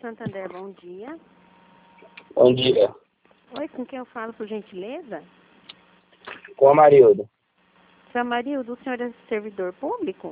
Santander, bom dia. Bom dia. Oi, com quem eu falo, por gentileza? Com a Marilda. Seu Amarildo, o senhor é servidor público?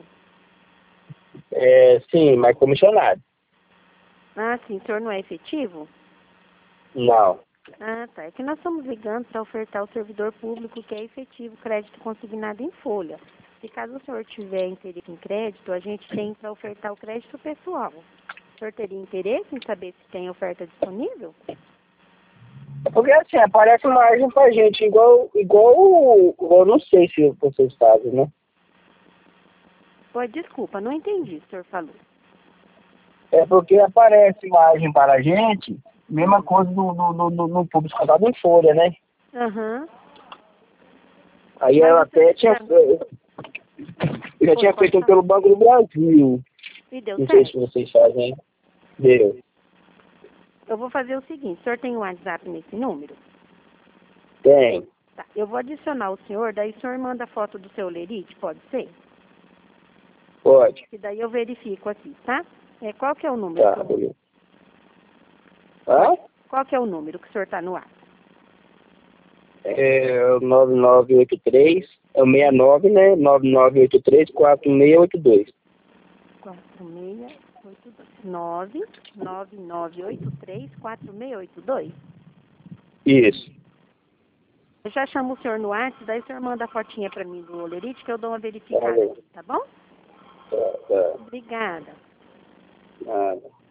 Sim, mas comissionado. Ah, sim, o senhor não é efetivo? Não. Ah, tá. É que nós estamos ligando para ofertar ao servidor público que é efetivo crédito consignado em folha. Se caso o senhor tiver interesse em crédito, a gente tem para ofertar o crédito pessoal. O senhor teria interesse em saber se tem oferta disponível? Porque assim, aparece margem pra gente, igual não sei se vocês fazem, né? Pô, desculpa, não entendi o que o senhor falou. É porque aparece margem para a gente, mesma coisa no público contado em folha, né? Aham. Aí Mas ela o senhor até tinha. Eu já tinha pode feito um falar. pelo Banco do Brasil. E deu Não sei se certo? vocês fazem. Deu. Eu vou fazer o seguinte, o senhor tem um WhatsApp nesse número? Tem. Tá. Eu vou adicionar o senhor, daí o senhor manda foto do seu lerite, pode ser? Pode. E daí eu verifico aqui, tá? Qual que é o número? Tá, beleza. Pode. Hã? Qual que é o número que o senhor está no ar? É o 9983, é o 69, né? 9983-4682. 4682. 999834682. Isso. Eu já chamo o senhor no WhatsApp, daí o senhor manda a fotinha para mim do olerite que eu dou uma Tá verificada bom. aqui, tá bom? Tá. Obrigada. Nada.